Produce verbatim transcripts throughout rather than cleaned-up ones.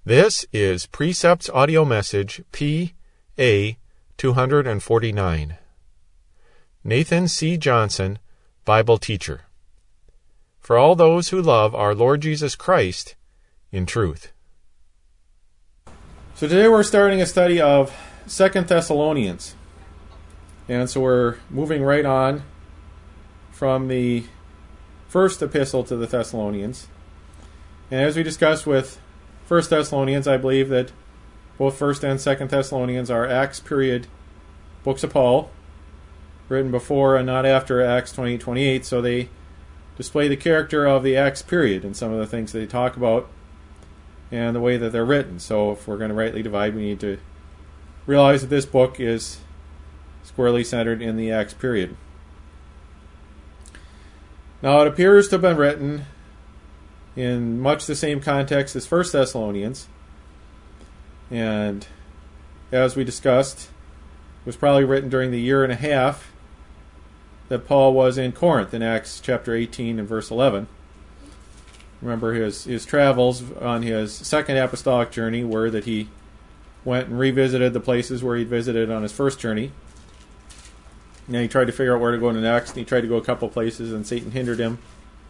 This is Precepts Audio Message P A two forty-nine. Nathan C. Johnson, Bible Teacher. For all those who love our Lord Jesus Christ in truth. So today we're starting a study of Second Thessalonians. And so we're moving right on from the first epistle to the Thessalonians. And as we discussed with First Thessalonians, I believe that both First and Second Thessalonians are Acts period books of Paul, written before and not after Acts twenty twenty-eight, so they display the character of the Acts period and some of the things they talk about and the way that they're written. So if we're going to rightly divide, we need to realize that this book is squarely centered in the Acts period. Now it appears to have been written in much the same context as First Thessalonians, and as we discussed, was probably written during the year and a half that Paul was in Corinth in Acts chapter eighteen and verse eleven. Remember, his, his travels on his second apostolic journey were that he went and revisited the places where he'd visited on his first journey. Now he tried to figure out where to go next, and he tried to go a couple places, and Satan hindered him.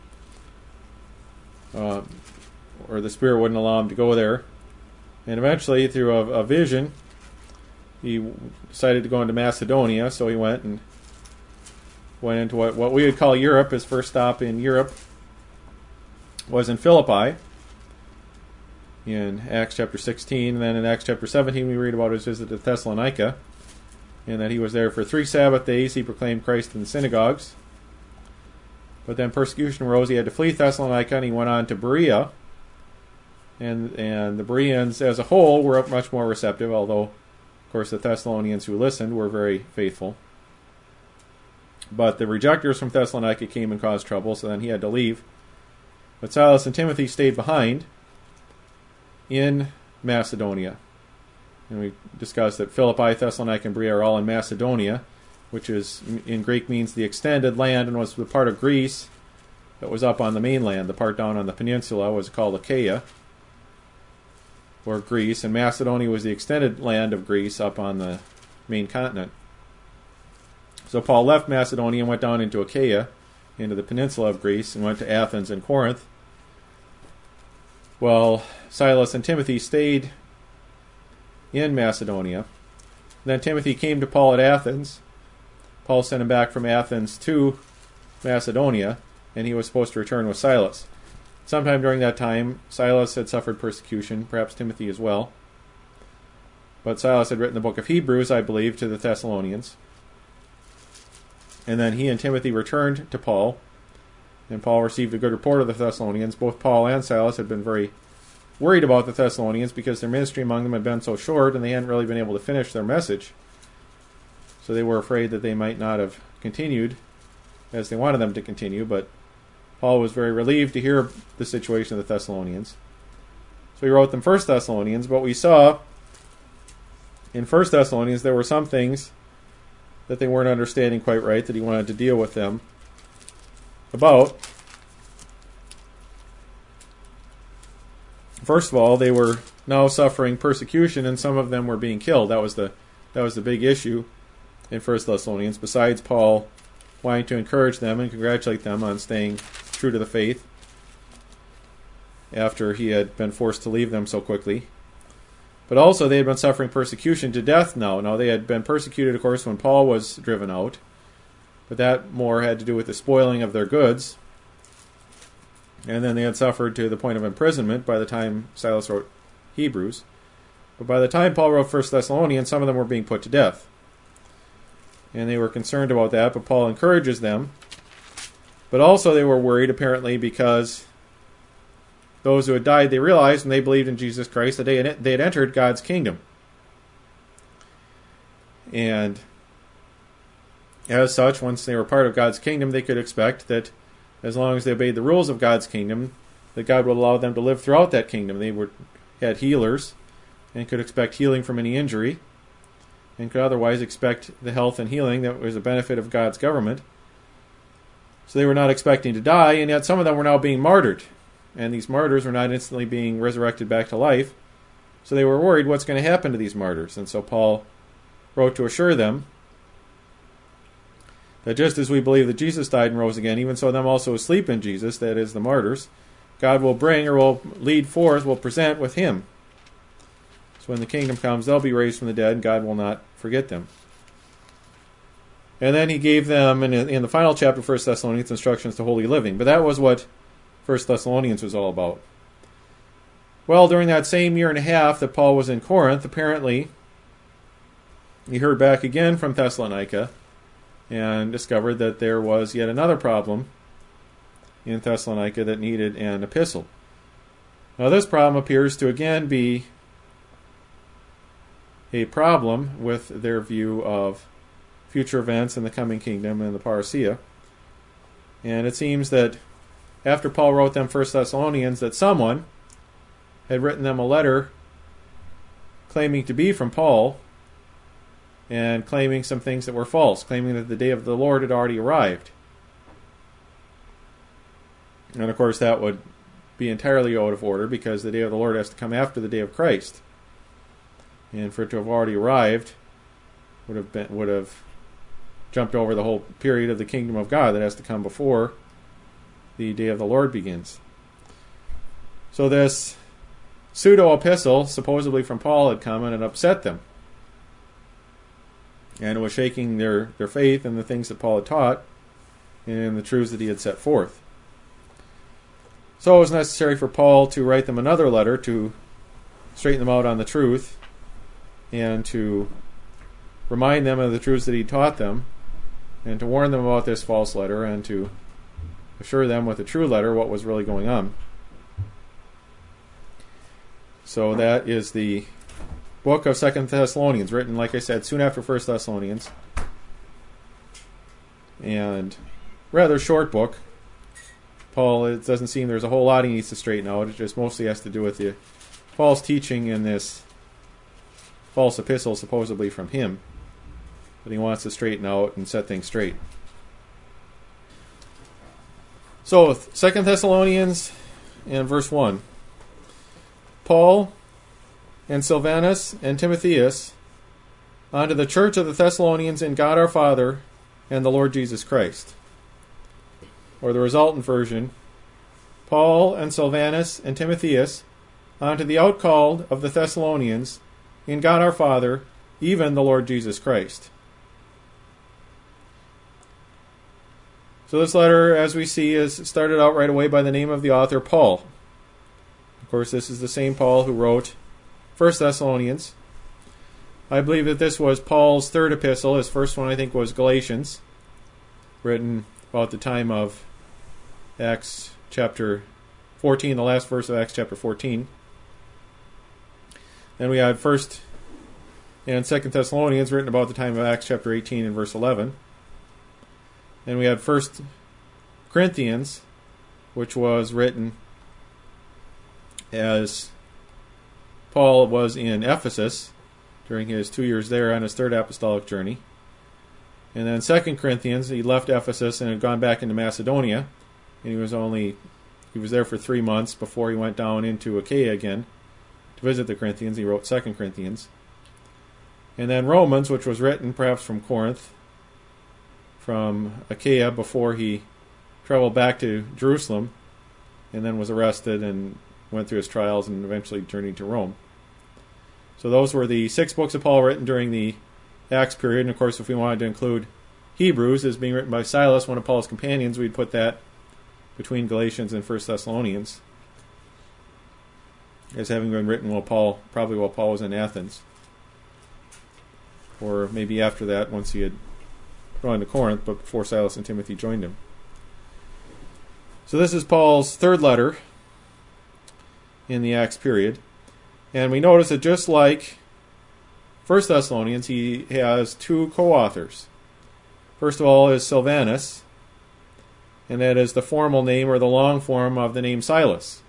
Uh, or the Spirit wouldn't allow him to go there. And eventually, through a, a vision, he decided to go into Macedonia, so he went and went into what, what we would call Europe. His first stop in Europe was in Philippi, in Acts chapter sixteen. And then in Acts chapter seventeen, we read about his visit to Thessalonica, and that he was there for three Sabbath days. He proclaimed Christ in the synagogues. But then persecution arose. He had to flee Thessalonica, and he went on to Berea. And and the Bereans as a whole were much more receptive, although, of course, the Thessalonians who listened were very faithful. But the rejectors from Thessalonica came and caused trouble, so then he had to leave. But Silas and Timothy stayed behind in Macedonia. And we discussed that Philippi, Thessalonica, and Berea are all in Macedonia, which is in Greek means the extended land, and was the part of Greece that was up on the mainland. The part down on the peninsula was called Achaia, or Greece, and Macedonia was the extended land of Greece up on the main continent. So Paul left Macedonia and went down into Achaia, into the peninsula of Greece, and went to Athens and Corinth. Well, Silas and Timothy stayed in Macedonia. Then Timothy came to Paul at Athens. Paul sent him back from Athens to Macedonia, and he was supposed to return with Silas. Sometime during that time, Silas had suffered persecution, perhaps Timothy as well. But Silas had written the book of Hebrews, I believe, to the Thessalonians. And then he and Timothy returned to Paul, and Paul received a good report of the Thessalonians. Both Paul and Silas had been very worried about the Thessalonians because their ministry among them had been so short, and they hadn't really been able to finish their message. So they were afraid that they might not have continued as they wanted them to continue, but Paul was very relieved to hear the situation of the Thessalonians. So he wrote them First Thessalonians, but we saw in First Thessalonians there were some things that they weren't understanding quite right, that he wanted to deal with them about. First of all, they were now suffering persecution, and some of them were being killed. That was the that was the big issue in First Thessalonians, besides Paul wanting to encourage them and congratulate them on staying true to the faith after he had been forced to leave them so quickly. But also they had been suffering persecution to death now. Now they had been persecuted, of course, when Paul was driven out, but that more had to do with the spoiling of their goods. And then they had suffered to the point of imprisonment by the time Silas wrote Hebrews. But by the time Paul wrote First Thessalonians, some of them were being put to death. And they were concerned about that, but Paul encourages them. But also they were worried, apparently, because those who had died, they realized when they believed in Jesus Christ that they had, they had entered God's kingdom. And as such, once they were part of God's kingdom, they could expect that as long as they obeyed the rules of God's kingdom, that God would allow them to live throughout that kingdom. They were had healers and could expect healing from any injury, and could otherwise expect the health and healing that was a benefit of God's government. So they were not expecting to die, and yet some of them were now being martyred. And these martyrs were not instantly being resurrected back to life. So they were worried what's going to happen to these martyrs. And so Paul wrote to assure them that just as we believe that Jesus died and rose again, even so them also who sleep in Jesus, that is the martyrs, God will bring or will lead forth, will present with him. So when the kingdom comes, they'll be raised from the dead, and God will not forget them. And then he gave them, in, in the final chapter of First Thessalonians, instructions to holy living. But that was what First Thessalonians was all about. Well, during that same year and a half that Paul was in Corinth, apparently he heard back again from Thessalonica and discovered that there was yet another problem in Thessalonica that needed an epistle. Now this problem appears to again be a problem with their view of future events in the coming kingdom and the parousia. And it seems that after Paul wrote them First Thessalonians, that someone had written them a letter claiming to be from Paul and claiming some things that were false, claiming that the day of the Lord had already arrived. And of course that would be entirely out of order, because the day of the Lord has to come after the day of Christ. And for it to have already arrived would have been would have jumped over the whole period of the kingdom of God that has to come before the day of the Lord begins. So this pseudo-epistle, supposedly from Paul, had come and it upset them. And it was shaking their, their faith in the things that Paul had taught and the truths that he had set forth. So it was necessary for Paul to write them another letter to straighten them out on the truth and to remind them of the truths that he taught them and to warn them about this false letter and to assure them with the true letter what was really going on. So that is the book of Second Thessalonians, written, like I said, soon after First Thessalonians. And rather short book. Paul, it doesn't seem there's a whole lot he needs to straighten out. It just mostly has to do with the Paul's teaching in this false epistle, supposedly from him, that he wants to straighten out and set things straight. So, Second Thessalonians and verse one. Paul and Silvanus and Timotheus, unto the church of the Thessalonians in God our Father and the Lord Jesus Christ. Or the resultant version, Paul and Silvanus and Timotheus, unto the outcalled of the Thessalonians in God our Father, even the Lord Jesus Christ. So this letter, as we see, is started out right away by the name of the author, Paul. Of course, this is the same Paul who wrote First Thessalonians. I believe that this was Paul's third epistle. His first one, I think, was Galatians, written about the time of Acts chapter fourteen, the last verse of Acts chapter fourteen. Then we had First and Second Thessalonians, written about the time of Acts chapter eighteen and verse eleven. Then we had First Corinthians, which was written as Paul was in Ephesus during his two years there on his third apostolic journey. And then Second Corinthians, he left Ephesus and had gone back into Macedonia, and he was only he was there for three months before he went down into Achaia again to visit the Corinthians. He wrote Second Corinthians. And then Romans, which was written perhaps from Corinth, from Achaia, before he traveled back to Jerusalem and then was arrested and went through his trials and eventually journeyed to Rome. So those were the six books of Paul written during the Acts period. And of course, if we wanted to include Hebrews as being written by Silas, one of Paul's companions, we'd put that between Galatians and First Thessalonians as having been written while Paul, probably while Paul was in Athens, or maybe after that, once he had gone to Corinth, but before Silas and Timothy joined him. So this is Paul's third letter in the Acts period. And we notice that just like First Thessalonians, he has two co-authors. First of all is Silvanus, and that is the formal name or the long form of the name Silas.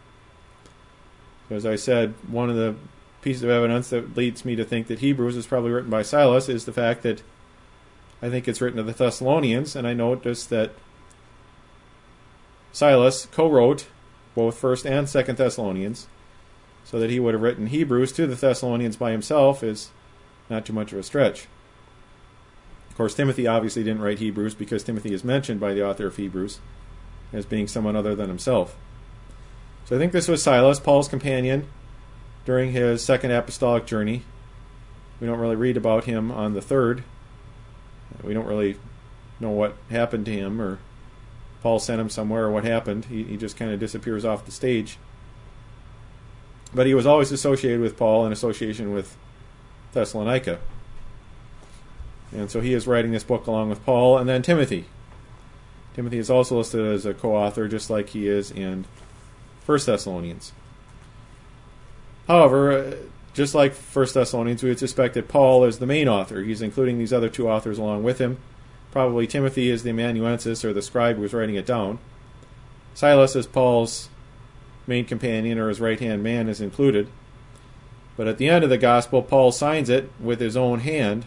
So as I said, one of the pieces of evidence that leads me to think that Hebrews is probably written by Silas is the fact that I think it's written to the Thessalonians, and I notice that Silas co-wrote both First and Second Thessalonians. So that he would have written Hebrews to the Thessalonians by himself is not too much of a stretch. Of course, Timothy obviously didn't write Hebrews because Timothy is mentioned by the author of Hebrews as being someone other than himself. So I think this was Silas, Paul's companion, during his second apostolic journey. We don't really read about him on the third. We don't really know what happened to him, or Paul sent him somewhere, or what happened. He, he just kind of disappears off the stage. But he was always associated with Paul in association with Thessalonica. And so he is writing this book along with Paul. And then Timothy. Timothy is also listed as a co-author, just like he is in First Thessalonians. However, just like First Thessalonians, we would suspect that Paul is the main author. He's including these other two authors along with him. Probably Timothy is the amanuensis, or the scribe who was writing it down. Silas is Paul's main companion, or his right-hand man, is included. But at the end of the gospel, Paul signs it with his own hand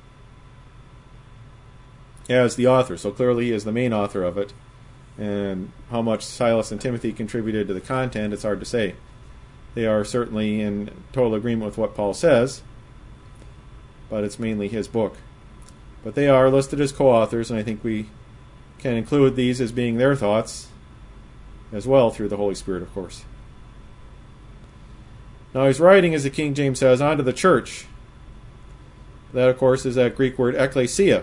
as the author. So clearly he is the main author of it. And how much Silas and Timothy contributed to the content, it's hard to say. They are certainly in total agreement with what Paul says, but it's mainly his book. But they are listed as co-authors, and I think we can include these as being their thoughts as well, through the Holy Spirit, of course. Now he's writing, as the King James says, onto the church. That, of course, is that Greek word ekklesia.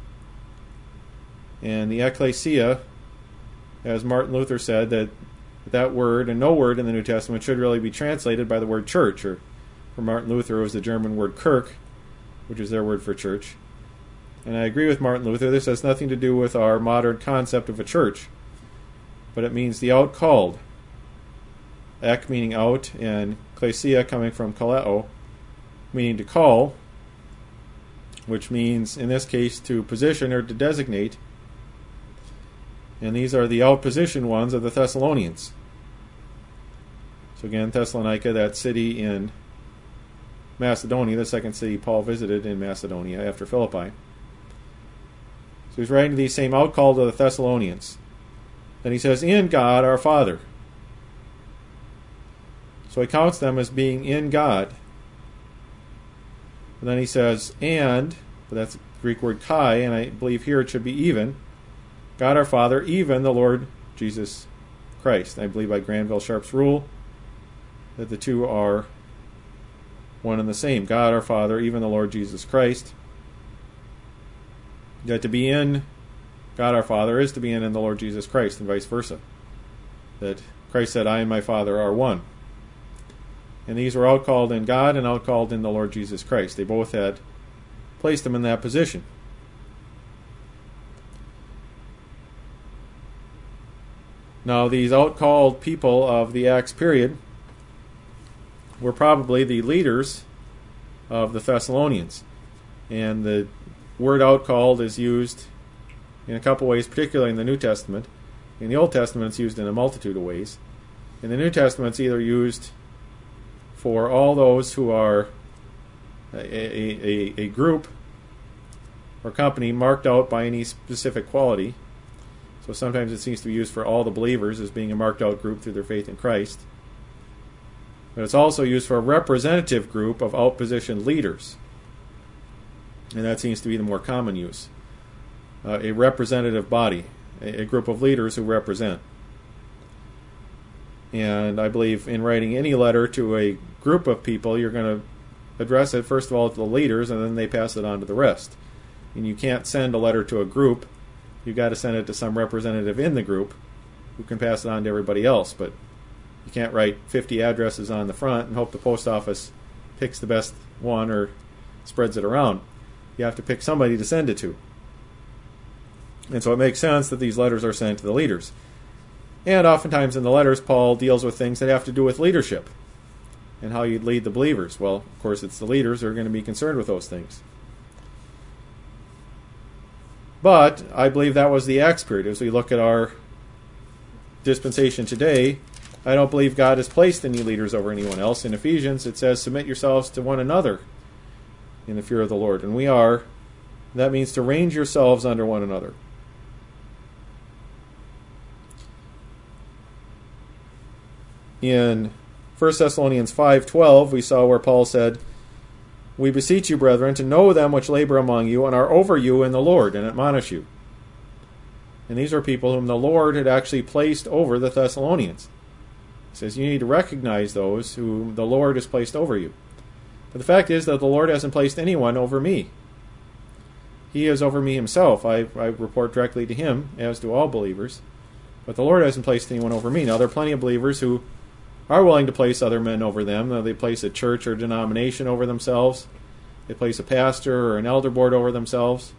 And the ekklesia, as Martin Luther said, that that word, and no word in the New Testament, should really be translated by the word church, or for Martin Luther it was the German word Kirk, which is their word for church. And I agree with Martin Luther, this has nothing to do with our modern concept of a church, but it means the out-called. Ek meaning out, and klesia coming from kaleo, meaning to call, which means, in this case, to position or to designate. And these are the out-positioned ones of the Thessalonians. So again, Thessalonica, that city in Macedonia, the second city Paul visited in Macedonia after Philippi. So he's writing to these same out-called of the Thessalonians. Then he says, in God our Father. So he counts them as being in God. And then he says, and, but that's the Greek word kai, and I believe here it should be even, God our Father, even the Lord Jesus Christ. I believe by Granville Sharp's rule that the two are one and the same. God our Father, even the Lord Jesus Christ. That to be in God our Father is to be in, in the Lord Jesus Christ, and vice versa. That Christ said, I and my Father are one. And these were outcalled in God and outcalled in the Lord Jesus Christ. They both had placed them in that position. Now, these outcalled people of the Acts period were probably the leaders of the Thessalonians. And the word outcalled is used in a couple ways, particularly in the New Testament. In the Old Testament, it's used in a multitude of ways. In the New Testament, it's either used for all those who are a, a, a, a group or company marked out by any specific quality. So sometimes it seems to be used for all the believers as being a marked out group through their faith in Christ. But it's also used for a representative group of outpositioned leaders. And that seems to be the more common use. Uh, a representative body, a, a group of leaders who represent. And I believe in writing any letter to a group of people, you're going to address it first of all to the leaders, and then they pass it on to the rest. And you can't send a letter to a group. You've got to send it to some representative in the group who can pass it on to everybody else. But you can't write fifty addresses on the front and hope the post office picks the best one or spreads it around. You have to pick somebody to send it to. And so it makes sense that these letters are sent to the leaders. And oftentimes in the letters, Paul deals with things that have to do with leadership and how you lead the believers. Well, of course, it's the leaders who are going to be concerned with those things. But I believe that was the Acts period. As we look at our dispensation today, I don't believe God has placed any leaders over anyone else. In Ephesians, it says, submit yourselves to one another in the fear of the Lord. And we are. That means to range yourselves under one another. In First Thessalonians five twelve, we saw where Paul said, "We beseech you, brethren, to know them which labor among you and are over you in the Lord, and admonish you." And these are people whom the Lord had actually placed over the Thessalonians. He says you need to recognize those whom the Lord has placed over you. But the fact is that the Lord hasn't placed anyone over me. He is over me himself. I, I report directly to him, as do all believers. But the Lord hasn't placed anyone over me. Now, there are plenty of believers who are willing to place other men over them. They place a church or denomination over themselves. They place a pastor or an elder board over themselves.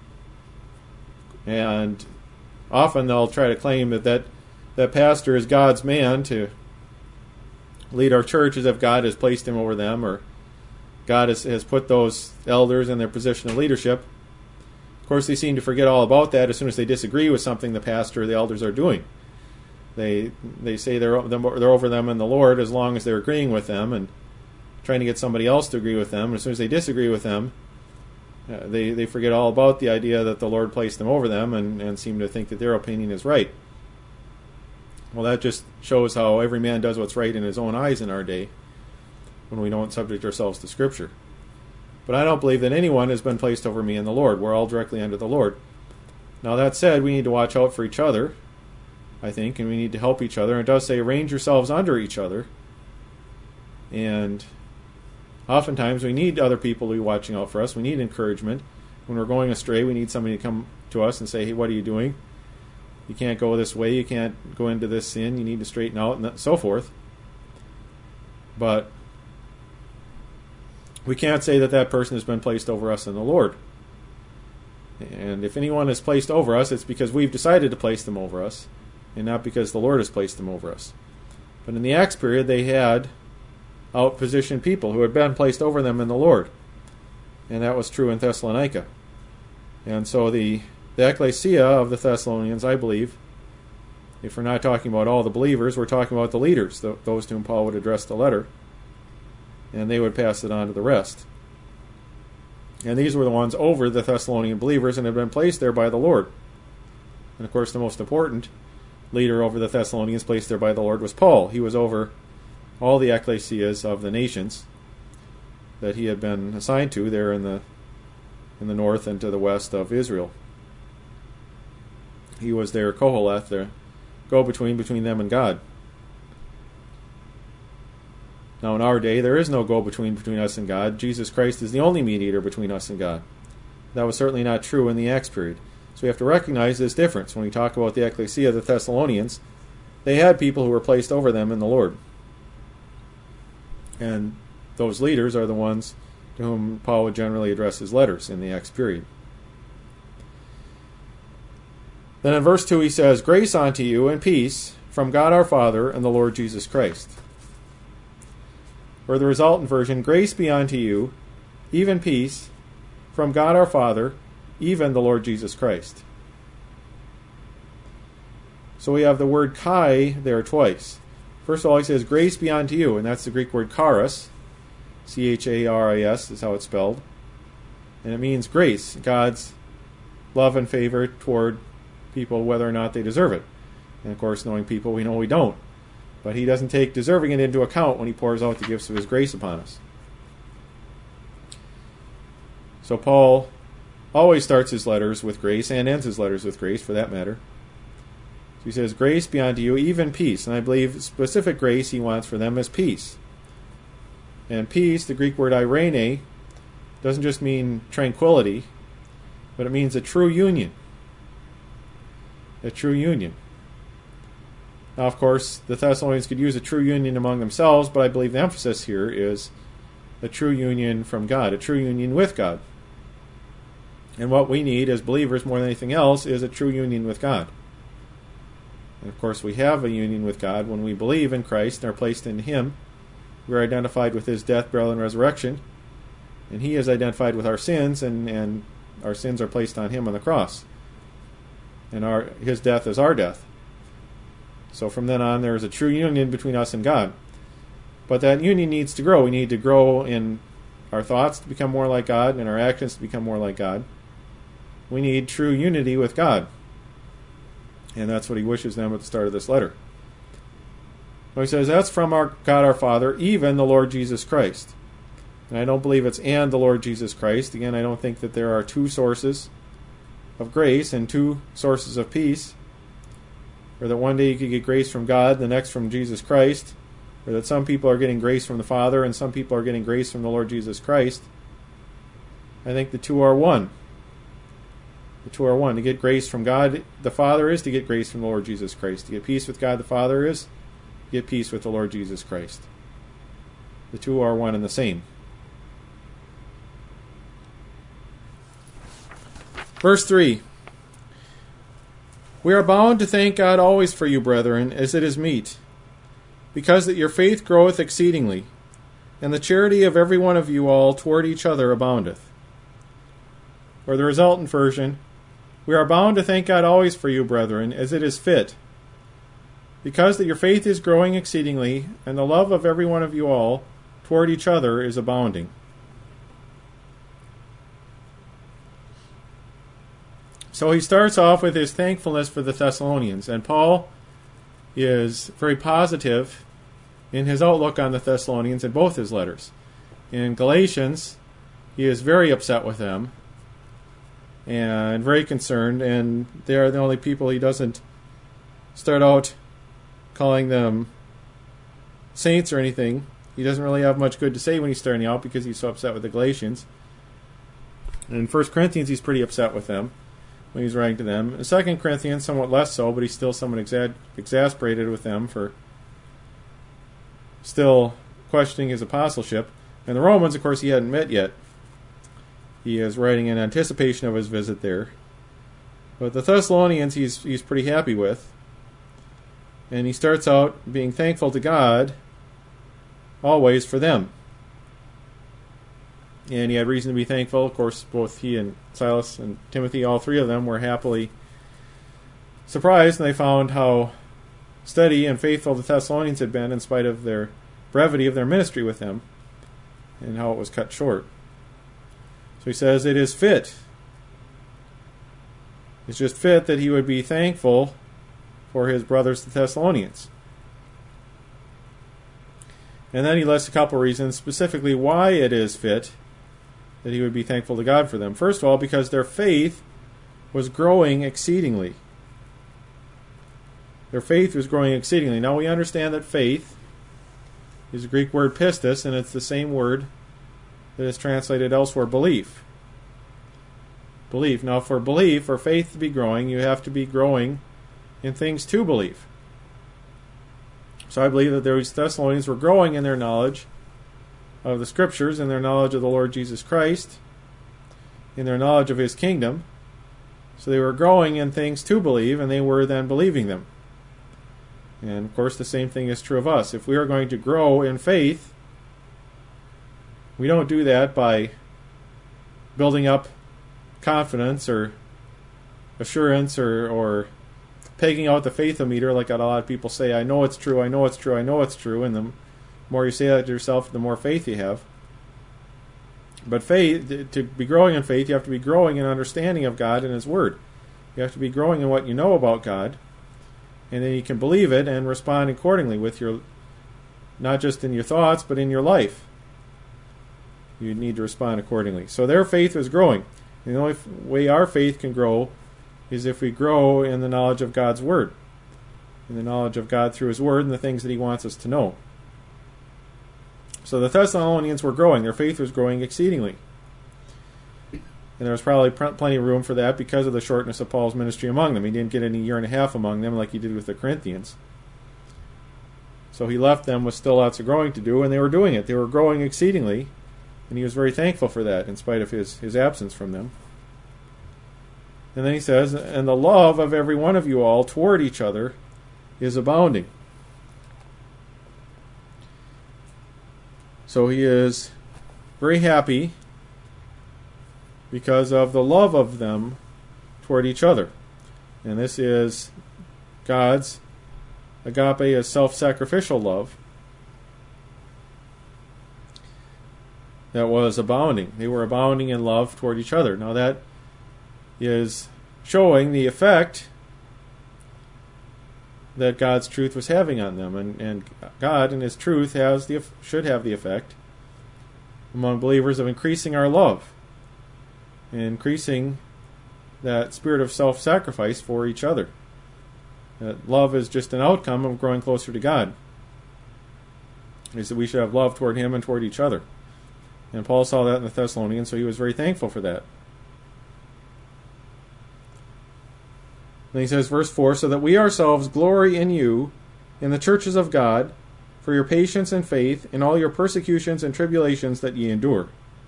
And often they'll try to claim that that, that pastor is God's man to lead our church as if God has placed him over them, or God has, has put those elders in their position of leadership. Of course, they seem to forget all about that as soon as they disagree with something the pastor or the elders are doing. They they say they're they're over them in the Lord as long as they're agreeing with them and trying to get somebody else to agree with them. And as soon as they disagree with them, uh, they, they forget all about the idea that the Lord placed them over them and, and seem to think that their opinion is right. Well, that just shows how every man does what's right in his own eyes in our day when we don't subject ourselves to Scripture. But I don't believe that anyone has been placed over me in the Lord. We're all directly under the Lord. Now, that said, we need to watch out for each other, I think, and we need to help each other. And it does say, arrange yourselves under each other. And oftentimes we need other people to be watching out for us. We need encouragement. When we're going astray, we need somebody to come to us and say, hey, what are you doing? You can't go this way. You can't go into this sin. You need to straighten out, and so forth. But we can't say that that person has been placed over us in the Lord. And if anyone is placed over us, it's because we've decided to place them over us, and not because the Lord has placed them over us. But in the Acts period, they had outpositioned people who had been placed over them in the Lord. And that was true in Thessalonica. And so the, the ecclesia of the Thessalonians, I believe, if we're not talking about all the believers, we're talking about the leaders, those to whom Paul would address the letter. And they would pass it on to the rest. And these were the ones over the Thessalonian believers and had been placed there by the Lord. And of course, the most important leader over the Thessalonians placed there by the Lord was Paul. He was over all the ecclesias of the nations that he had been assigned to there in the in the north and to the west of Israel. He was their Koheleth, their go-between between them and God. Now, in our day, there is no go-between between us and God. Jesus Christ is the only mediator between us and God. That was certainly not true in the Acts period. So we have to recognize this difference. When we talk about the ecclesia of the Thessalonians, they had people who were placed over them in the Lord. And those leaders are the ones to whom Paul would generally address his letters in the Acts period. Then in verse two he says, "Grace unto you and peace from God our Father and the Lord Jesus Christ." Or the resultant version, "Grace be unto you, even peace, from God our Father, even the Lord Jesus Christ." So we have the word kai there twice. First of all, he says, "Grace be unto you," and that's the Greek word charis. C H A R I S is how it's spelled. And it means grace, God's love and favor toward people whether or not they deserve it. And of course, knowing people, we know we don't. But he doesn't take deserving it into account when he pours out the gifts of his grace upon us. So Paul always starts his letters with grace, and ends his letters with grace, for that matter. So he says, "Grace be unto you, even peace." And I believe specific grace he wants for them is peace. And peace, the Greek word eirene, doesn't just mean tranquility, but it means a true union. A true union. Now, of course, the Thessalonians could use a true union among themselves, but I believe the emphasis here is a true union from God, a true union with God. And what we need as believers more than anything else is a true union with God. And of course, we have a union with God when we believe in Christ and are placed in Him. We are identified with His death, burial, and resurrection. And He is identified with our sins, and, and our sins are placed on Him on the cross. And our His death is our death. So from then on, there is a true union between us and God. But that union needs to grow. We need to grow in our thoughts to become more like God, and our actions to become more like God. We need true unity with God. And that's what he wishes them at the start of this letter. So he says, that's from our God our Father, even the Lord Jesus Christ. And I don't believe it's and the Lord Jesus Christ. Again, I don't think that there are two sources of grace and two sources of peace. Or that one day you could get grace from God, the next from Jesus Christ. Or that some people are getting grace from the Father and some people are getting grace from the Lord Jesus Christ. I think the two are one. The two are one. To get grace from God the Father is to get grace from the Lord Jesus Christ. To get peace with God the Father is to get peace with the Lord Jesus Christ. The two are one and the same. Verse three. We are bound to thank God always for you, brethren, as it is meet, because that your faith groweth exceedingly, and the charity of every one of you all toward each other aboundeth. Or the resultant version, we are bound to thank God always for you, brethren, as it is fit, because that your faith is growing exceedingly, and the love of every one of you all toward each other is abounding. So he starts off with his thankfulness for the Thessalonians, and Paul is very positive in his outlook on the Thessalonians in both his letters. In Galatians, he is very upset with them and very concerned, and they are the only people he doesn't start out calling them saints or anything. He doesn't really have much good to say when he's starting out because he's so upset with the Galatians. And in First Corinthians, he's pretty upset with them when he's writing to them. In Second Corinthians, somewhat less so, but he's still somewhat exa- exasperated with them for still questioning his apostleship. And the Romans, of course, he hadn't met yet. He is writing in anticipation of his visit there. But the Thessalonians, he's he's pretty happy with. And he starts out being thankful to God always for them. And he had reason to be thankful. Of course, both he and Silas and Timothy, all three of them, were happily surprised, and they found how steady and faithful the Thessalonians had been in spite of their brevity of their ministry with him, and how it was cut short. So he says, it is fit. It's just fit that he would be thankful for his brothers, the Thessalonians. And then he lists a couple reasons, specifically why it is fit that he would be thankful to God for them. First of all, because their faith was growing exceedingly. Their faith was growing exceedingly. Now we understand that faith is the Greek word pistis, and it's the same word that is translated elsewhere, belief. Belief. Now for belief, or faith to be growing, you have to be growing in things to believe. So I believe that those Thessalonians were growing in their knowledge of the Scriptures, in their knowledge of the Lord Jesus Christ, in their knowledge of His kingdom. So they were growing in things to believe, and they were then believing them. And of course the same thing is true of us. If we are going to grow in faith, we don't do that by building up confidence or assurance or, or pegging out the faith-o-meter like a lot of people say, I know it's true, I know it's true, I know it's true, and the more you say that to yourself, the more faith you have. But faith, to be growing in faith, you have to be growing in understanding of God and His Word. You have to be growing in what you know about God, and then you can believe it and respond accordingly with your, not just in your thoughts, but in your life. You need to respond accordingly. So their faith was growing. And the only way our faith can grow is if we grow in the knowledge of God's Word, in the knowledge of God through His Word and the things that He wants us to know. So the Thessalonians were growing. Their faith was growing exceedingly. And there was probably plenty of room for that because of the shortness of Paul's ministry among them. He didn't get any year and a half among them like he did with the Corinthians. So he left them with still lots of growing to do, and they were doing it. They were growing exceedingly, and he was very thankful for that in spite of his, his absence from them. And then he says, and the love of every one of you all toward each other is abounding. So he is very happy because of the love of them toward each other. And this is God's agape, as self-sacrificial love that was abounding. They were abounding in love toward each other. Now that is showing the effect that God's truth was having on them, and, and God and His truth has the should have the effect among believers of increasing our love, and increasing that spirit of self-sacrifice for each other. That love is just an outcome of growing closer to God. Is that we should have love toward Him and toward each other. And Paul saw that in the Thessalonians, so he was very thankful for that. Then he says, verse four, so that we ourselves glory in you, in the churches of God, for your patience and faith, in all your persecutions and tribulations that ye endure.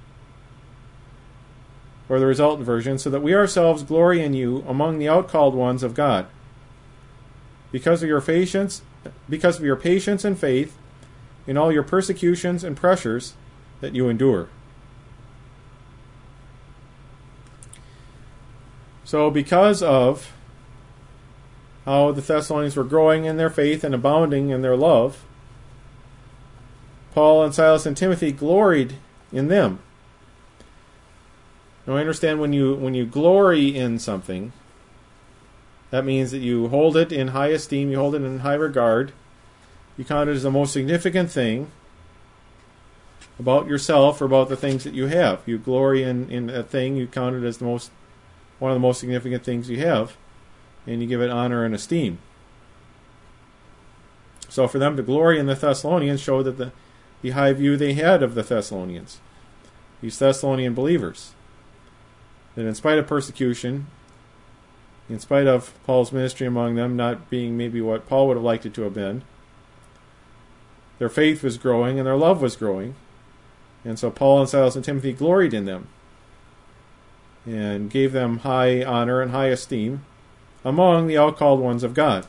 Or the resultant version, so that we ourselves glory in you among the outcalled ones of God, because of your patience, because of your patience and faith, in all your persecutions and pressures that you endure. So because of how the Thessalonians were growing in their faith and abounding in their love, Paul and Silas and Timothy gloried in them. Now I understand when you when you glory in something, that means that you hold it in high esteem, you hold it in high regard, you count it as the most significant thing about yourself or about the things that you have. You glory in, in a thing, you count it as the most one of the most significant things you have, and you give it honor and esteem. So for them to glory in the Thessalonians showed that the, the high view they had of the Thessalonians, these Thessalonian believers, that in spite of persecution, in spite of Paul's ministry among them not being maybe what Paul would have liked it to have been, their faith was growing and their love was growing. And so Paul and Silas and Timothy gloried in them and gave them high honor and high esteem among the outcalled ones of God.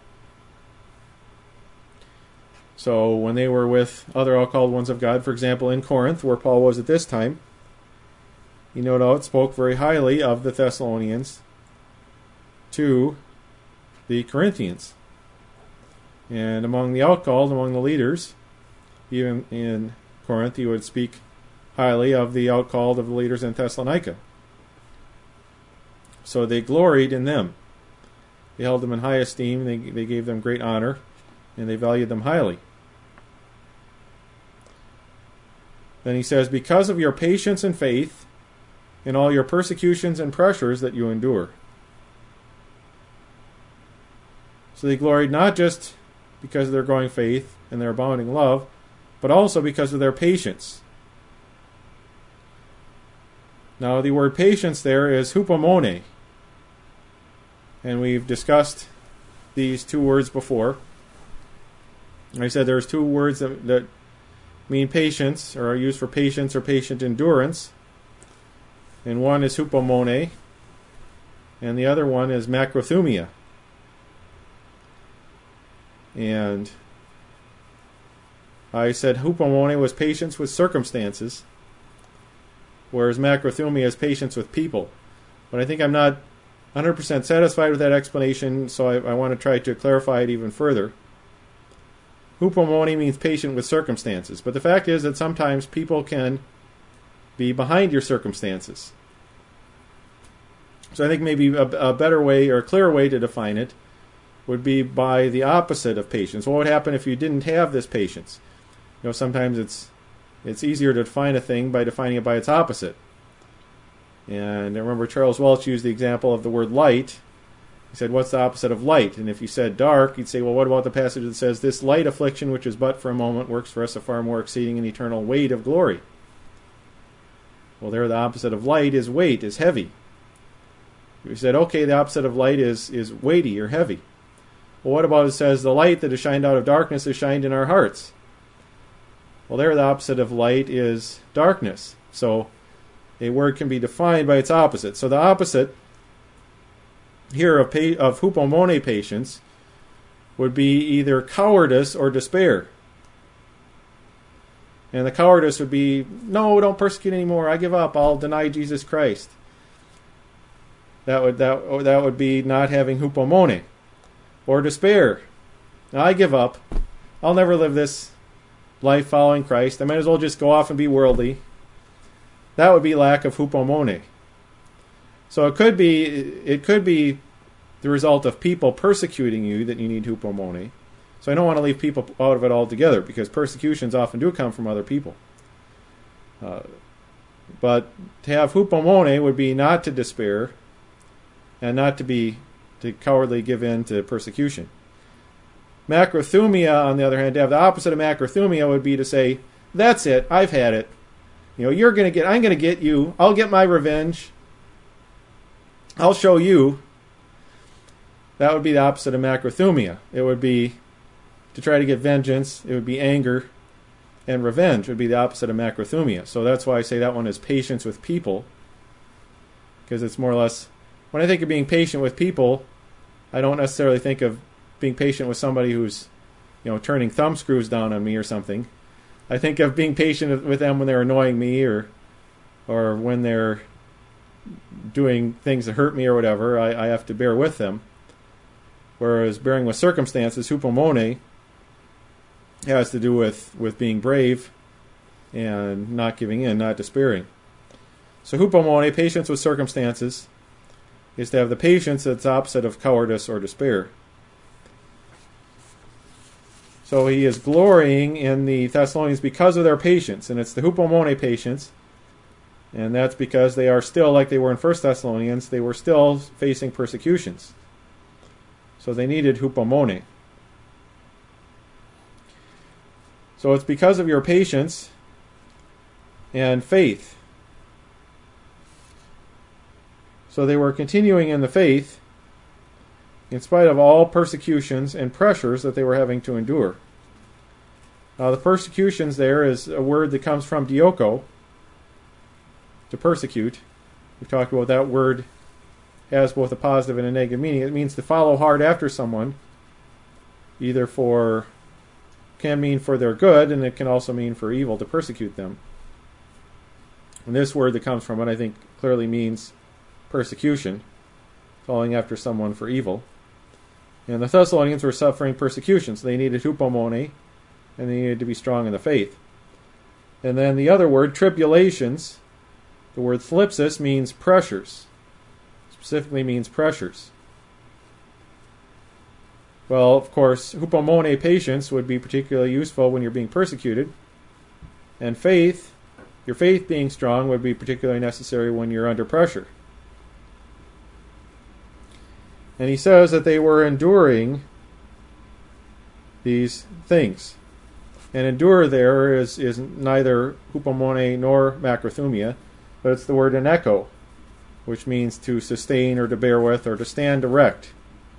So when they were with other outcalled ones of God, for example in Corinth, where Paul was at this time, he no doubt spoke very highly of the Thessalonians to the Corinthians. And among the outcalled, among the leaders, even in Corinth, he would speak highly of the outcalled of the leaders in Thessalonica. So they gloried in them. They held them in high esteem, they, they gave them great honor, and they valued them highly. Then he says, because of your patience and faith in all your persecutions and pressures that you endure. So they gloried not just because of their growing faith and their abounding love, but also because of their patience. Now the word patience there is hupomone. And we've discussed these two words before. I said there's two words that, that mean patience, or are used for patience or patient endurance. And one is hupomone, and the other one is macrothumia. And I said hupomone was patience with circumstances, whereas macrothumia is patience with people. But I think I'm not one hundred percent satisfied with that explanation, so I, I want to try to clarify it even further. Hupomone means patient with circumstances, but the fact is that sometimes people can be behind your circumstances. So I think maybe a, a better way or a clearer way to define it would be by the opposite of patience. What would happen if you didn't have this patience? You know, sometimes it's it's easier to define a thing by defining it by its opposite. And I remember Charles Welch used the example of the word light. He said, what's the opposite of light? And if you said dark, you'd say, well, what about the passage that says, this light affliction, which is but for a moment, works for us a far more exceeding and eternal weight of glory? Well, there the opposite of light is weight, is heavy. You said, okay, the opposite of light is, is weighty or heavy. Well, what about it says, the light that is shined out of darkness is shined in our hearts? Well, there the opposite of light is darkness. So a word can be defined by its opposite. So the opposite here of, pa- of hupomone patience would be either cowardice or despair. And the cowardice would be, no, don't persecute anymore. I give up. I'll deny Jesus Christ. That would that that would be not having hupomone. Or despair. Now, I give up. I'll never live this life following Christ. I might as well just go off and be worldly. That would be lack of hupomone. So it could be it could be the result of people persecuting you that you need hupomone. So I don't want to leave people out of it altogether, because persecutions often do come from other people. Uh, but to have hupomone would be not to despair and not to be to cowardly give in to persecution. Macrothumia, on the other hand, to have the opposite of macrothumia would be to say, that's it, I've had it. You know, you're going to get, I'm going to get you, I'll get my revenge, I'll show you. That would be the opposite of macrothumia. It would be to try to get vengeance, it would be anger, and revenge would be the opposite of macrothumia. So that's why I say that one is patience with people, because it's more or less, when I think of being patient with people, I don't necessarily think of being patient with somebody who's, you know, turning thumb screws down on me or something. I think of being patient with them when they're annoying me, or or when they're doing things that hurt me or whatever. I, I have to bear with them. Whereas bearing with circumstances, hupomone, has to do with, with being brave and not giving in, not despairing. So hupomone, patience with circumstances, is to have the patience that's opposite of cowardice or despair. So he is glorying in the Thessalonians because of their patience, and it's the hupomone patience, and that's because they are still, like they were in First Thessalonians, they were still facing persecutions. So they needed hupomone. So it's because of your patience and faith. So they were continuing in the faith in spite of all persecutions and pressures that they were having to endure. Now the persecutions there is a word that comes from dioko, to persecute. We've talked about that word has both a positive and a negative meaning. It means to follow hard after someone, either for, can mean for their good, and it can also mean for evil, to persecute them. And this word that comes from it, I think, clearly means persecution, following after someone for evil. And the Thessalonians were suffering persecution, so they needed hupomone, and they needed to be strong in the faith. And then the other word, tribulations, the word thlipsis means pressures. Specifically means pressures. Well, of course, hupomone, patience, would be particularly useful when you're being persecuted. And faith, your faith being strong, would be particularly necessary when you're under pressure. And he says that they were enduring these things. And endure there is, is neither hupomone nor macrothumia, but it's the word eneko, which means to sustain or to bear with or to stand erect.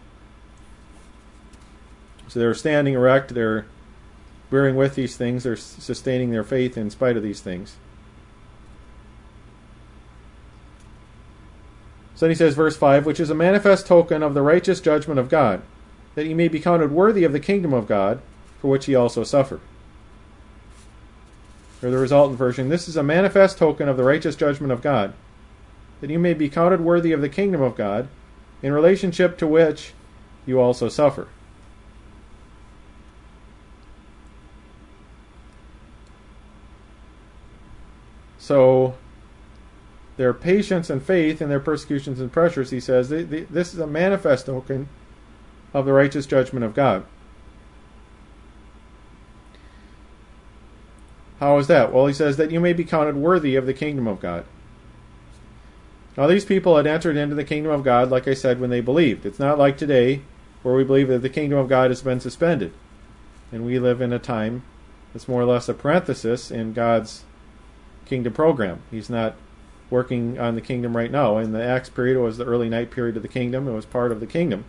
So they're standing erect, they're bearing with these things, they're sustaining their faith in spite of these things. So then he says, verse five, which is a manifest token of the righteous judgment of God, that ye may be counted worthy of the kingdom of God, for which ye also suffer. Or the resultant version, this is a manifest token of the righteous judgment of God, that you may be counted worthy of the kingdom of God, in relationship to which you also suffer. So their patience and faith in their persecutions and pressures, he says, they, they, this is a manifest token of the righteous judgment of God. How is that? Well, he says that you may be counted worthy of the kingdom of God. Now, these people had entered into the kingdom of God, like I said, when they believed. It's not like today, where we believe that the kingdom of God has been suspended. And we live in a time that's more or less a parenthesis in God's kingdom program. He's not working on the kingdom right now. In the Acts period, it was the early night period of the kingdom. It was part of the kingdom.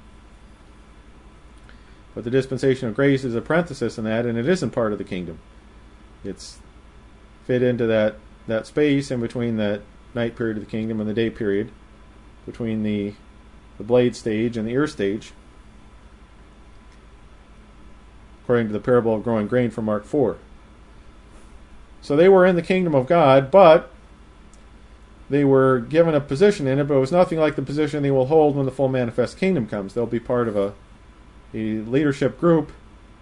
But the dispensation of grace is a parenthesis in that, and it isn't part of the kingdom. It's fit into that, that space in between that night period of the kingdom and the day period, between the, the blade stage and the ear stage, according to the parable of growing grain from Mark four. So they were in the kingdom of God, but they were given a position in it, but it was nothing like the position they will hold when the full manifest kingdom comes. They'll be part of a, a leadership group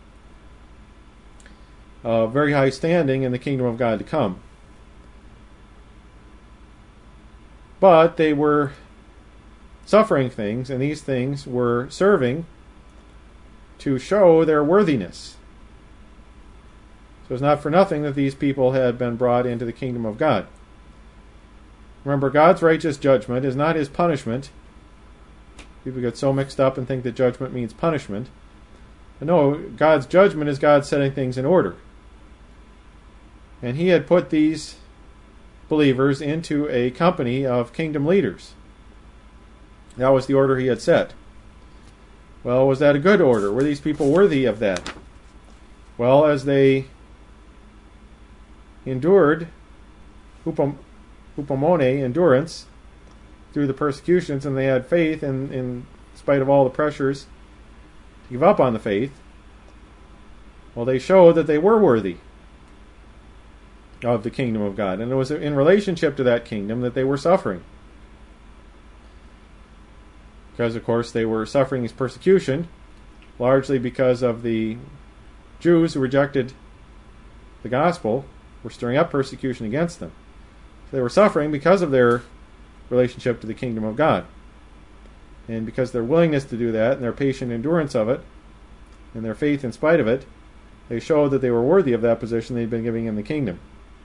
of very high standing in the kingdom of God to come. But they were suffering things, and these things were serving to show their worthiness. So it's not for nothing that these people had been brought into the kingdom of God. Remember, God's righteous judgment is not his punishment. People get so mixed up and think that judgment means punishment. But no, God's judgment is God setting things in order. And he had put these believers into a company of kingdom leaders. That was the order he had set. Well, was that a good order? Were these people worthy of that? Well, as they endured upom, upomone, endurance, through the persecutions, and they had faith in, in spite of all the pressures to give up on the faith, well, they showed that they were worthy of the kingdom of God. And it was in relationship to that kingdom that they were suffering. Because, of course, they were suffering this persecution, largely because of the Jews who rejected the gospel, were stirring up persecution against them. So they were suffering because of their relationship to the kingdom of God. And because of their willingness to do that, and their patient endurance of it, and their faith in spite of it, they showed that they were worthy of that position they'd been giving in the kingdom.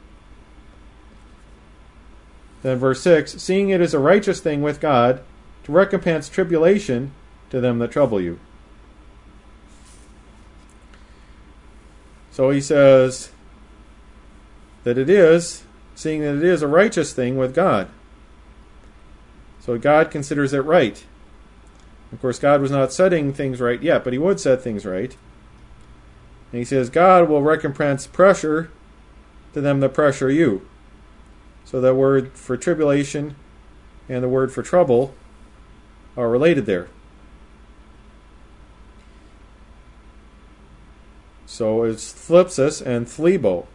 Then verse six, seeing it is a righteous thing with God to recompense tribulation to them that trouble you. So he says that it is, seeing that it is a righteous thing with God. So God considers it right. Of course, God was not setting things right yet, but he would set things right. And he says, God will recompense pressure to them that pressure you. So the word for tribulation and the word for trouble are related there. So it's thlipsis and thlebo.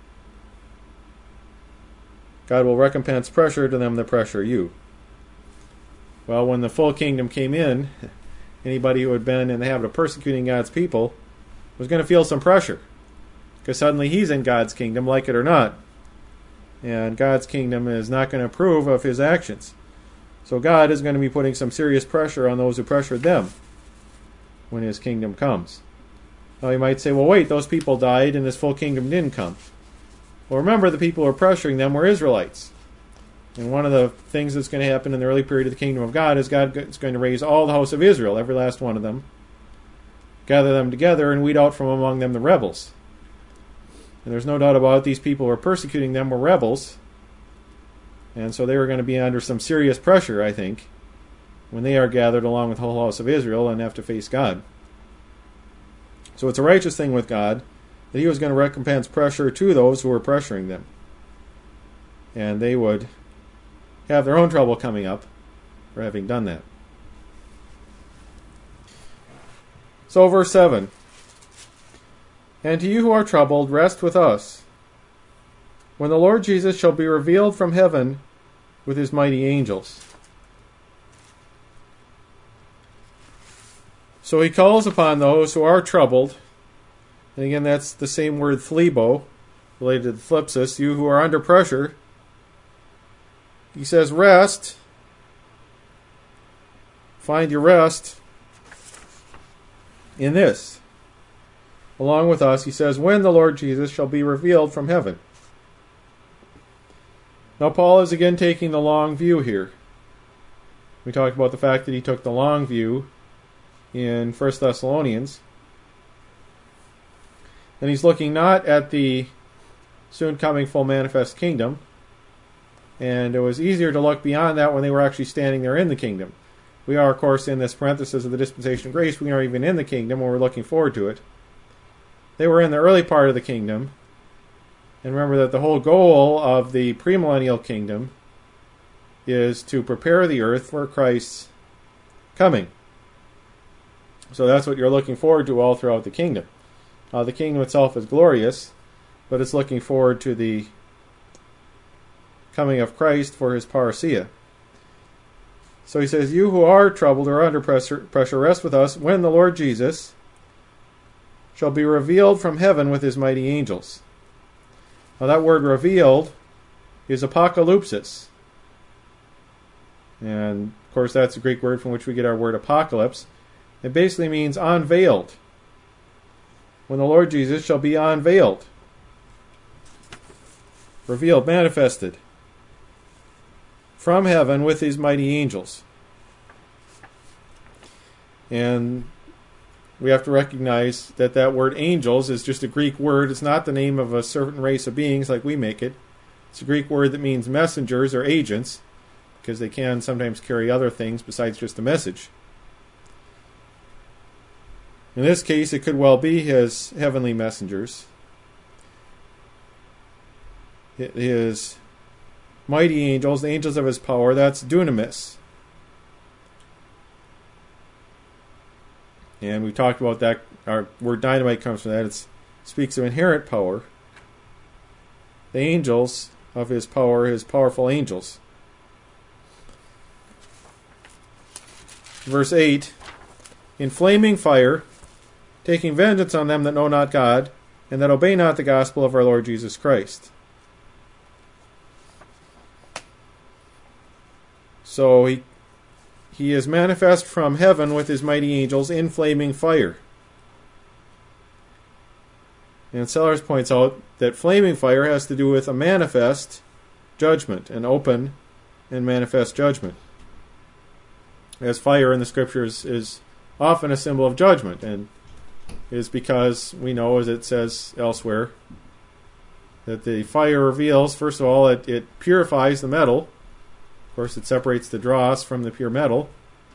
God will recompense pressure to them that pressure you. Well, when the full kingdom came in, anybody who had been in the habit of persecuting God's people was going to feel some pressure. Because suddenly he's in God's kingdom, like it or not. And God's kingdom is not going to approve of his actions. So God is going to be putting some serious pressure on those who pressured them when his kingdom comes. Now you might say, well, wait, those people died and this full kingdom didn't come. Well, remember, the people who were pressuring them were Israelites. And one of the things that's going to happen in the early period of the kingdom of God is God is going to raise all the house of Israel, every last one of them, gather them together, and weed out from among them the rebels. And there's no doubt about it, these people who were persecuting them were rebels. And so they were going to be under some serious pressure, I think, when they are gathered along with the whole house of Israel and have to face God. So it's a righteous thing with God that he was going to recompense pressure to those who were pressuring them. And they would have their own trouble coming up for having done that. So verse seven. And to you who are troubled, rest with us, when the Lord Jesus shall be revealed from heaven with his mighty angels. So he calls upon those who are troubled, and again that's the same word thlebo, related to the thlipsis, you who are under pressure. He says, rest, find your rest in this. Along with us, he says, when the Lord Jesus shall be revealed from heaven. Now Paul is again taking the long view here. We talked about the fact that he took the long view in First Thessalonians. And he's looking not at the soon coming full manifest kingdom, and it was easier to look beyond that when they were actually standing there in the kingdom. We are, of course, in this parenthesis of the dispensation of grace, we are even in the kingdom when we're looking forward to it. They were in the early part of the kingdom. And remember that the whole goal of the premillennial kingdom is to prepare the earth for Christ's coming. So that's what you're looking forward to all throughout the kingdom. Uh, the kingdom itself is glorious, but it's looking forward to the coming of Christ for his parousia. So he says, you who are troubled or under pressure, pressure, rest with us when the Lord Jesus shall be revealed from heaven with his mighty angels. Now that word revealed is apocalypsis. And, of course, that's the Greek word from which we get our word apocalypse. It basically means unveiled. When the Lord Jesus shall be unveiled. Revealed, manifested. From heaven with his mighty angels. And we have to recognize that that word angels is just a Greek word. It's not the name of a certain race of beings like we make it. It's a Greek word that means messengers or agents, because they can sometimes carry other things besides just a message. In this case, it could well be his heavenly messengers. His mighty angels, the angels of his power, that's dunamis. And we talked about that. Our word dynamite comes from that. It speaks of inherent power. The angels of his power, his powerful angels. Verse eight, in flaming fire, taking vengeance on them that know not God, and that obey not the gospel of our Lord Jesus Christ. So he he is manifest from heaven with his mighty angels in flaming fire. And Sellers points out that flaming fire has to do with a manifest judgment, an open and manifest judgment. As fire in the scriptures is often a symbol of judgment, and is because we know, as it says elsewhere, that the fire reveals, first of all, it, it purifies the metal. Of course, it separates the dross from the pure metal.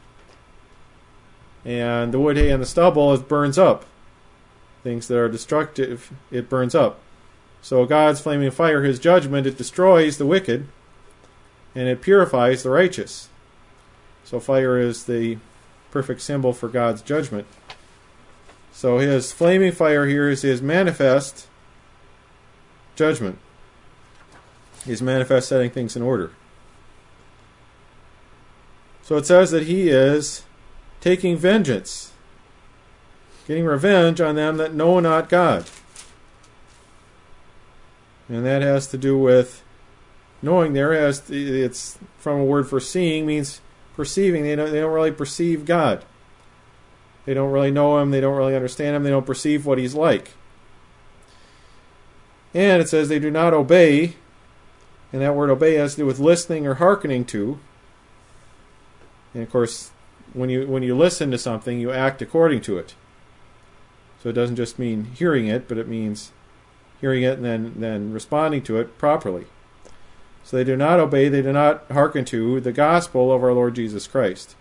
And the wood, hay, and the stubble, it burns up. Things that are destructive, it burns up. So God's flaming fire, his judgment, it destroys the wicked, and it purifies the righteous. So fire is the perfect symbol for God's judgment. So his flaming fire here is his manifest judgment. His manifest setting things in order. So it says that he is taking vengeance, getting revenge on them that know not God. And that has to do with knowing there. Has to, it's from a word for seeing, means perceiving. They don't, they don't really perceive God. They don't really know him. They don't really understand him. They don't perceive what he's like. And it says they do not obey. And that word obey has to do with listening or hearkening to. And of course, when you when you listen to something, you act according to it. So it doesn't just mean hearing it, but it means hearing it and then, then responding to it properly. So they do not obey, they do not hearken to the gospel of our Lord Jesus Christ.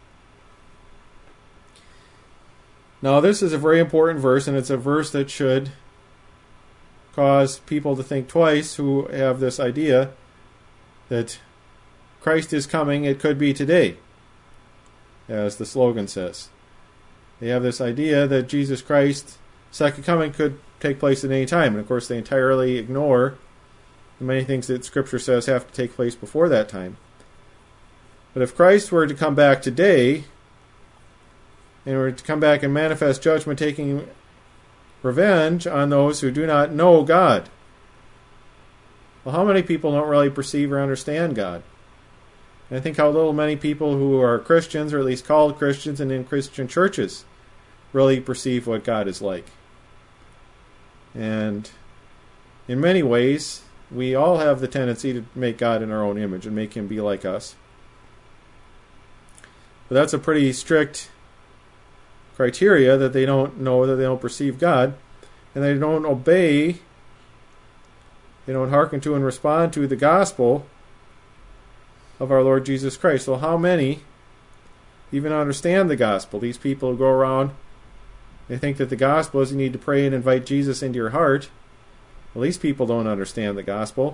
Now this is a very important verse, and it's a verse that should cause people to think twice who have this idea that Christ is coming, it could be today, as the slogan says. They have this idea that Jesus Christ's second coming could take place at any time. And of course they entirely ignore the many things that Scripture says have to take place before that time. But if Christ were to come back today, and were to come back and manifest judgment, taking revenge on those who do not know God, well, how many people don't really perceive or understand God? And I think how little many people who are Christians, or at least called Christians and in Christian churches, really perceive what God is like. And in many ways, we all have the tendency to make God in our own image and make him be like us. But that's a pretty strict criteria, that they don't know, that they don't perceive God, and they don't obey, they don't hearken to and respond to the gospel of our Lord Jesus Christ. So how many even understand the gospel? These people who go around, they think that the gospel is you need to pray and invite Jesus into your heart. Well, these people don't understand the gospel.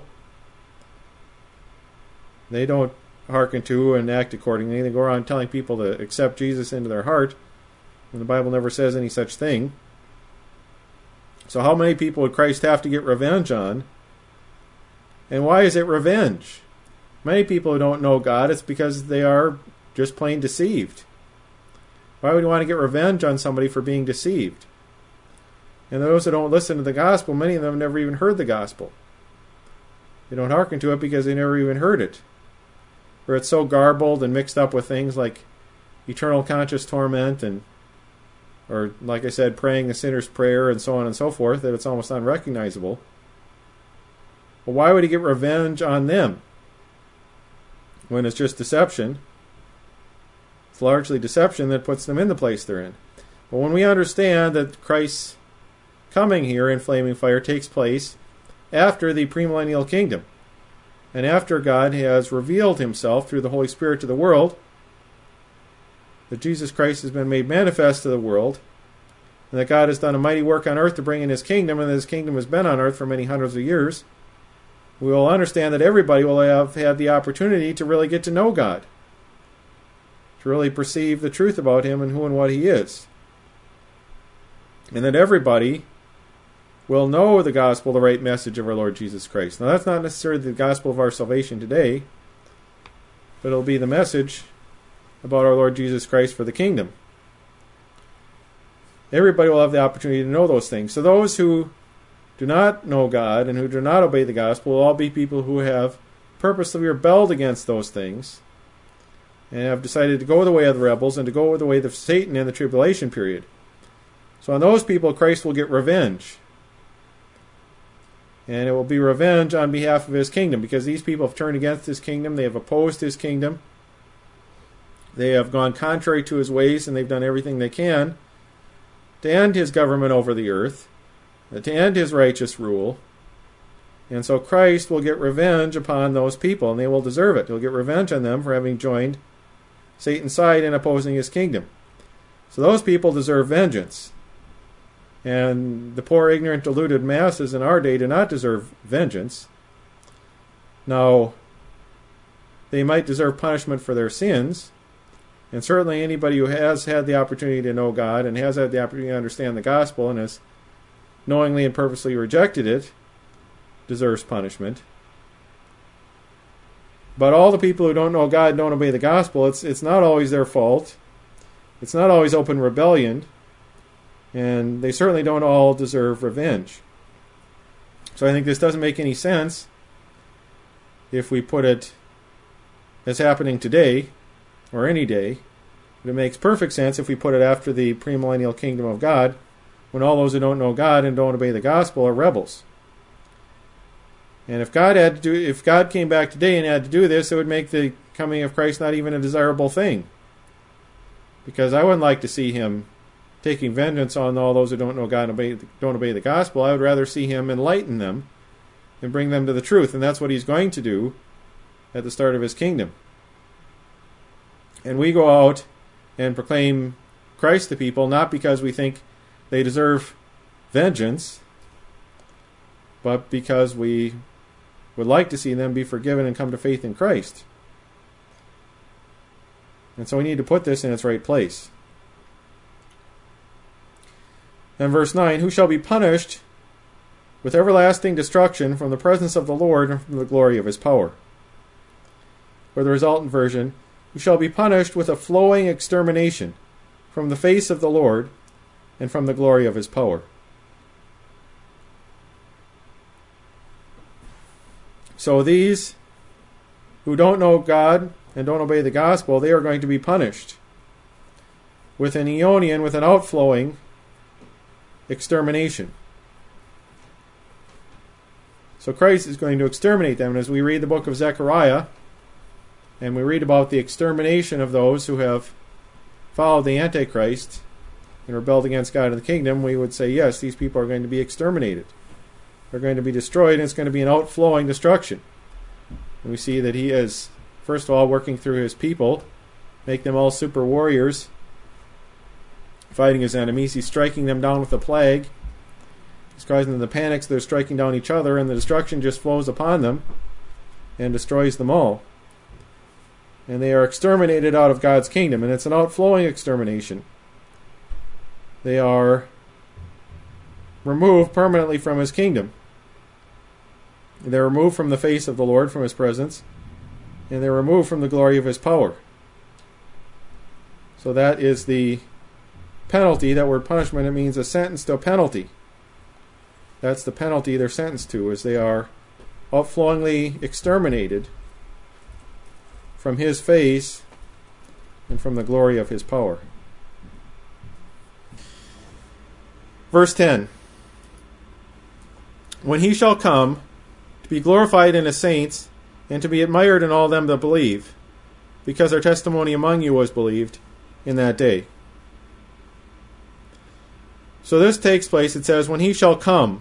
They don't hearken to and act accordingly. They go around telling people to accept Jesus into their heart, and the Bible never says any such thing. So how many people would Christ have to get revenge on? And why is it revenge? Many people who don't know God, it's because they are just plain deceived. Why would you want to get revenge on somebody for being deceived? And those who don't listen to the gospel, many of them never even heard the gospel. They don't hearken to it because they never even heard it. where it's so garbled and mixed up with things like eternal conscious torment and, or like I said, praying the sinner's prayer and so on and so forth, that it's almost unrecognizable. Well, why would he get revenge on them when it's just deception? It's largely deception that puts them in the place they're in. But when we understand that Christ's coming here in flaming fire takes place after the premillennial kingdom, and after God has revealed himself through the Holy Spirit to the world, that Jesus Christ has been made manifest to the world, and that God has done a mighty work on earth to bring in his kingdom, and that his kingdom has been on earth for many hundreds of years, we will understand that everybody will have had the opportunity to really get to know God, to really perceive the truth about him and who and what he is. And that everybody will know the gospel, the right message of our Lord Jesus Christ. Now, that's not necessarily the gospel of our salvation today, but it'll be the message about our Lord Jesus Christ for the kingdom. Everybody will have the opportunity to know those things. So those who do not know God and who do not obey the gospel will all be people who have purposely rebelled against those things and have decided to go the way of the rebels and to go the way of Satan in the tribulation period. So on those people, Christ will get revenge. And it will be revenge on behalf of his kingdom, because these people have turned against his kingdom. They have opposed his kingdom. They have gone contrary to his ways, and they've done everything they can to end his government over the earth, to end his righteous rule. And so Christ will get revenge upon those people, and they will deserve it. He'll get revenge on them for having joined Satan's side in opposing his kingdom. So those people deserve vengeance. And the poor, ignorant, deluded masses in our day do not deserve vengeance. Now, they might deserve punishment for their sins, and certainly anybody who has had the opportunity to know God and has had the opportunity to understand the gospel and has knowingly and purposely rejected it deserves punishment. But all the people who don't know God and don't obey the gospel, it's it's not always their fault. It's not always open rebellion. And they certainly don't all deserve revenge. So I think this doesn't make any sense if we put it as happening today or any day. But it makes perfect sense if we put it after the premillennial kingdom of God, when all those who don't know God and don't obey the gospel are rebels. And if God had to do, if God came back today and had to do this, it would make the coming of Christ not even a desirable thing. Because I wouldn't like to see him taking vengeance on all those who don't know God and obey, don't obey the gospel. I would rather see him enlighten them and bring them to the truth. And that's what he's going to do at the start of his kingdom. And we go out and proclaim Christ to people, not because we think they deserve vengeance, but because we would like to see them be forgiven and come to faith in Christ. And so we need to put this in its right place. And verse nine, who shall be punished with everlasting destruction from the presence of the Lord and from the glory of his power. Or the resultant version, who shall be punished with a flowing extermination from the face of the Lord and from the glory of his power. So these who don't know God and don't obey the gospel, they are going to be punished with an aeonian, with an outflowing extermination. So Christ is going to exterminate them. And as we read the book of Zechariah, and we read about the extermination of those who have followed the Antichrist and rebelled against God and the kingdom, we would say, yes, these people are going to be exterminated. They're going to be destroyed, and it's going to be an outflowing destruction. And we see that he is, first of all, working through his people, make them all super warriors, fighting his enemies. He's striking them down with a plague. He's causing them to panic, so they're striking down each other, and the destruction just flows upon them and destroys them all. And they are exterminated out of God's kingdom, and it's an outflowing extermination. They are removed permanently from his kingdom. They're removed from the face of the Lord, from his presence, and they're removed from the glory of his power. So that is the penalty. That word punishment, it means a sentence to a penalty. That's the penalty they're sentenced to, as they are outflowingly exterminated from his face and from the glory of his power. Verse ten. When he shall come, to be glorified in his saints, and to be admired in all them that believe, because our testimony among you was believed in that day. So this takes place, it says, when he shall come.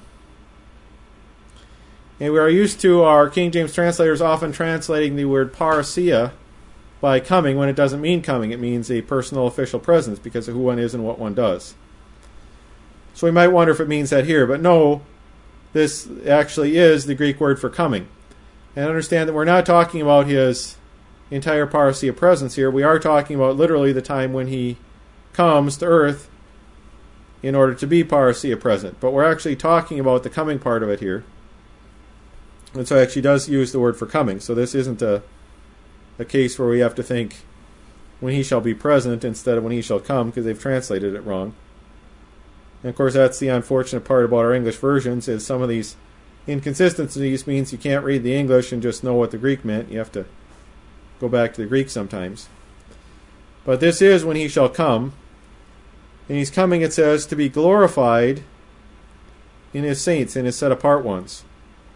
And we are used to our King James translators often translating the word parousia by coming when it doesn't mean coming. It means a personal official presence because of who one is and what one does. So we might wonder if it means that here, but no, this actually is the Greek word for coming. And understand that we're not talking about his entire parousia presence here. We are talking about literally the time when he comes to earth in order to be parousia present. But we're actually talking about the coming part of it here. And so it actually does use the word for coming. So this isn't a, a case where we have to think when he shall be present instead of when he shall come, because they've translated it wrong. And of course that's the unfortunate part about our English versions, is some of these inconsistencies means you can't read the English and just know what the Greek meant. You have to go back to the Greek sometimes. But this is when he shall come. And he's coming, it says, to be glorified in his saints, in his set apart ones.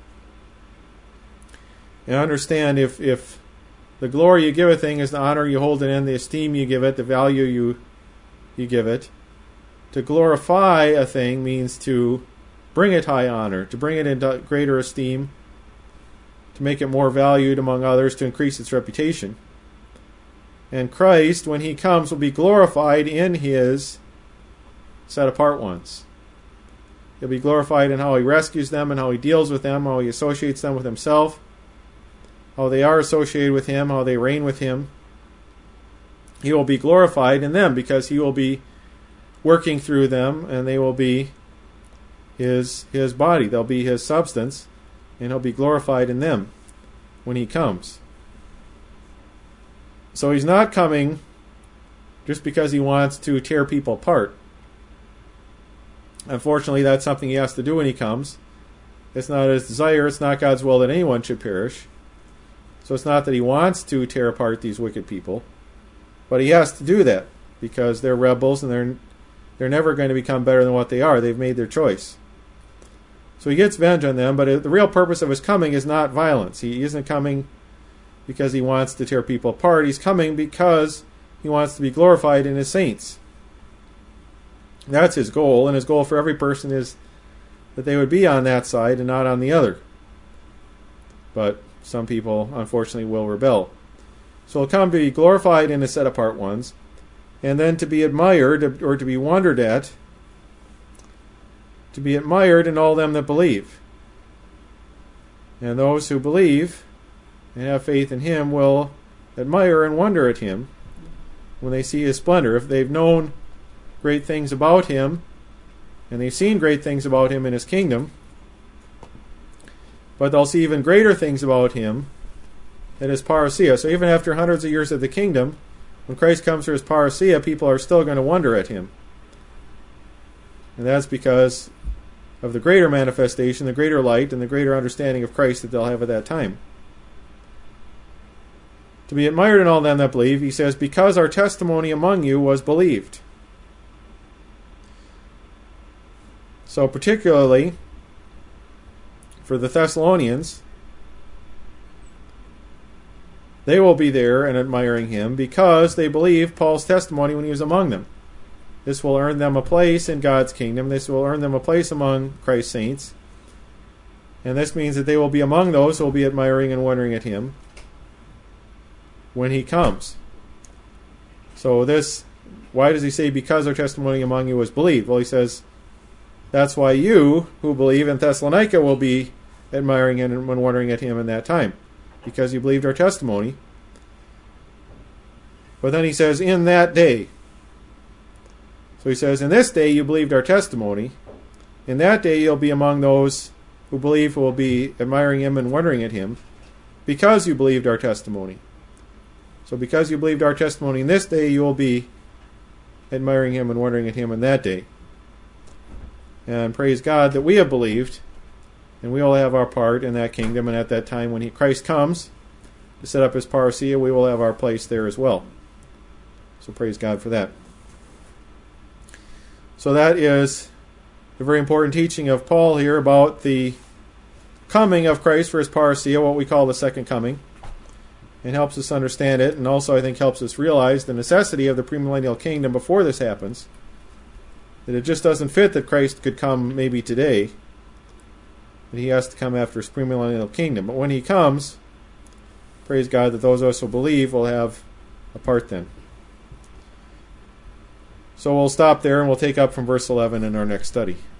And understand, if, if the glory you give a thing is the honor you hold it in, the esteem you give it, the value you you give it, to glorify a thing means to bring it high honor, to bring it into greater esteem, to make it more valued among others, to increase its reputation. And Christ, when he comes, will be glorified in his set apart ones. He'll be glorified in how he rescues them and how he deals with them, how he associates them with himself, how they are associated with him, how they reign with him. He will be glorified in them because he will be working through them, and they will be his his body. They'll be his substance, and he'll be glorified in them when he comes. So he's not coming just because he wants to tear people apart. Unfortunately, that's something he has to do when he comes. It's not his desire, it's not God's will that anyone should perish. So it's not that he wants to tear apart these wicked people, but he has to do that because they're rebels and they're they're never going to become better than what they are. They've made their choice. So he gets revenge on them, but the real purpose of his coming is not violence. He isn't coming because he wants to tear people apart. He's coming because he wants to be glorified in his saints. That's his goal, and his goal for every person is that they would be on that side and not on the other. But some people, unfortunately, will rebel. So he'll come to be glorified in his set-apart ones, and then to be admired, or to be wondered at, to be admired in all them that believe. And those who believe and have faith in him will admire and wonder at him when they see his splendor. If they've known great things about him, and they've seen great things about him in his kingdom, but they'll see even greater things about him at his parousia. So even after hundreds of years of the kingdom, when Christ comes for his parousia, people are still going to wonder at him. And that's because of the greater manifestation, the greater light, and the greater understanding of Christ that they'll have at that time. To be admired in all them that believe, he says, because our testimony among you was believed. So particularly for the Thessalonians, they will be there and admiring him because they believed Paul's testimony when he was among them. This will earn them a place in God's kingdom. This will earn them a place among Christ's saints. And this means that they will be among those who will be admiring and wondering at him when he comes. So this, why does he say, because our testimony among you was believed? Well, he says, that's why you who believe in Thessalonica will be admiring and wondering at him in that time, because you believed our testimony. But then he says, in that day. So he says, in this day you believed our testimony. In that day you'll be among those who believe, who will be admiring him and wondering at him, because you believed our testimony. So because you believed our testimony in this day, you will be admiring him and wondering at him in that day. And praise God that we have believed, and we all have our part in that kingdom, and at that time when he, Christ comes, to set up his parousia, we will have our place there as well. So praise God for that. So that is a very important teaching of Paul here about the coming of Christ for his parousia, what we call the second coming. It helps us understand it, and also I think helps us realize the necessity of the premillennial kingdom before this happens. That it just doesn't fit that Christ could come maybe today. That he has to come after his premillennial kingdom. But when he comes, praise God that those of us who believe will have a part then. So we'll stop there and we'll take up from verse eleven in our next study.